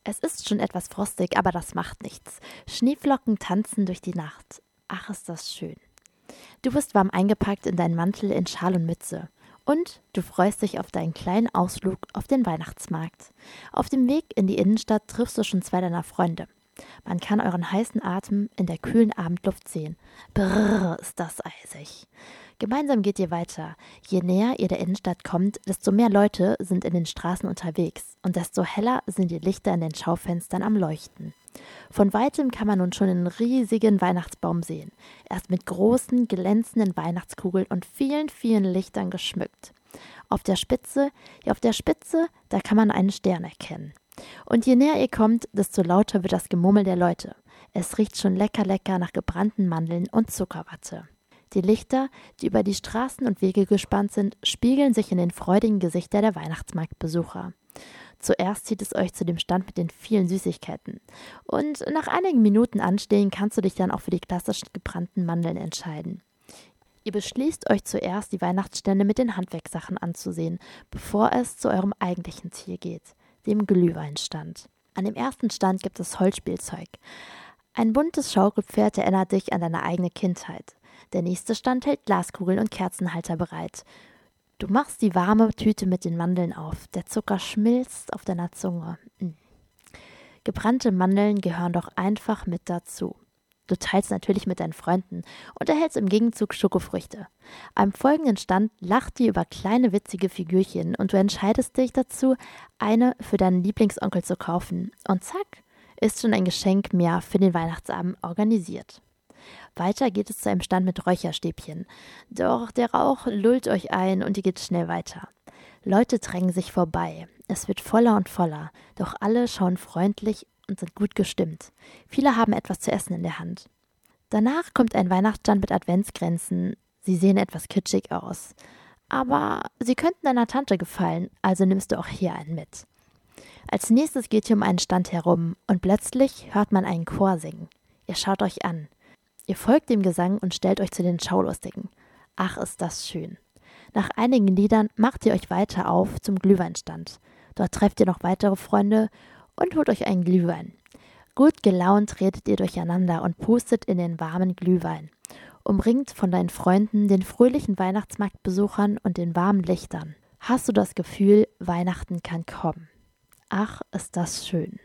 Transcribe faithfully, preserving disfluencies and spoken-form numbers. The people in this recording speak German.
Es ist schon etwas frostig, aber das macht nichts. Schneeflocken tanzen durch die Nacht. Ach, ist das schön. Du bist warm eingepackt in deinen Mantel in Schal und Mütze. Und du freust dich auf deinen kleinen Ausflug auf den Weihnachtsmarkt. Auf dem Weg in die Innenstadt triffst du schon zwei deiner Freunde. Man kann euren heißen Atem in der kühlen Abendluft sehen. Brrr, ist das eisig. Gemeinsam geht ihr weiter. Je näher ihr der Innenstadt kommt, desto mehr Leute sind in den Straßen unterwegs und desto heller sind die Lichter in den Schaufenstern am Leuchten. Von weitem kann man nun schon einen riesigen Weihnachtsbaum sehen. Er ist mit großen, glänzenden Weihnachtskugeln und vielen, vielen Lichtern geschmückt. Auf der Spitze, ja auf der Spitze, da kann man einen Stern erkennen. Und je näher ihr kommt, desto lauter wird das Gemurmel der Leute. Es riecht schon lecker, lecker nach gebrannten Mandeln und Zuckerwatte. Die Lichter, die über die Straßen und Wege gespannt sind, spiegeln sich in den freudigen Gesichtern der Weihnachtsmarktbesucher. Zuerst zieht es euch zu dem Stand mit den vielen Süßigkeiten. Und nach einigen Minuten Anstehen kannst du dich dann auch für die klassischen gebrannten Mandeln entscheiden. Ihr beschließt euch zuerst, die Weihnachtsstände mit den Handwerkssachen anzusehen, bevor es zu eurem eigentlichen Ziel geht, dem Glühweinstand. An dem ersten Stand gibt es Holzspielzeug. Ein buntes Schaukelpferd erinnert dich an deine eigene Kindheit. Der nächste Stand hält Glaskugeln und Kerzenhalter bereit. Du machst die warme Tüte mit den Mandeln auf. Der Zucker schmilzt auf deiner Zunge. Mm. Gebrannte Mandeln gehören doch einfach mit dazu. Du teilst natürlich mit deinen Freunden und erhältst im Gegenzug Schokofrüchte. Am folgenden Stand lacht ihr über kleine witzige Figürchen und du entscheidest dich dazu, eine für deinen Lieblingsonkel zu kaufen. Und zack, ist schon ein Geschenk mehr für den Weihnachtsabend organisiert. Weiter geht es zu einem Stand mit Räucherstäbchen. Doch der Rauch lullt euch ein und ihr geht schnell weiter. Leute drängen sich vorbei. Es wird voller und voller, doch alle schauen freundlich und sind gut gestimmt. Viele haben etwas zu essen in der Hand. Danach kommt ein Weihnachtsstand mit Adventskränzen. Sie sehen etwas kitschig aus. Aber sie könnten deiner Tante gefallen, also nimmst du auch hier einen mit. Als nächstes geht ihr um einen Stand herum und plötzlich hört man einen Chor singen. Ihr schaut euch an. Ihr folgt dem Gesang und stellt euch zu den Schaulustigen. Ach, ist das schön. Nach einigen Liedern macht ihr euch weiter auf zum Glühweinstand. Dort trefft ihr noch weitere Freunde und holt euch einen Glühwein. Gut gelaunt redet ihr durcheinander und pustet in den warmen Glühwein. Umringt von deinen Freunden, den fröhlichen Weihnachtsmarktbesuchern und den warmen Lichtern. Hast du das Gefühl, Weihnachten kann kommen. Ach, ist das schön.